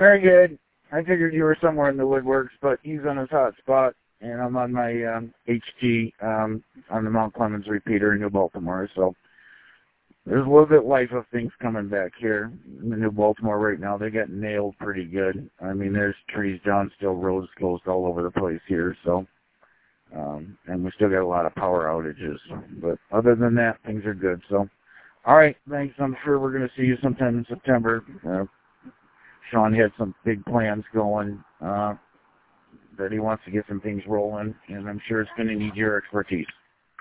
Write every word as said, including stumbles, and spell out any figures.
Very good. I figured you were somewhere in the woodworks, but he's on his hot spot, and I'm on my um, H T um, on the Mount Clemens repeater in New Baltimore. So there's a little bit life of things coming back here in New Baltimore right now. They got nailed pretty good. I mean, there's trees down, still roads closed all over the place here. So, um, and we still got a lot of power outages. But other than that, things are good. So, all right, thanks. I'm sure we're going to see you sometime in September. Uh, Sean had some big plans going uh, that he wants to get some things rolling, and I'm sure it's going to need your expertise.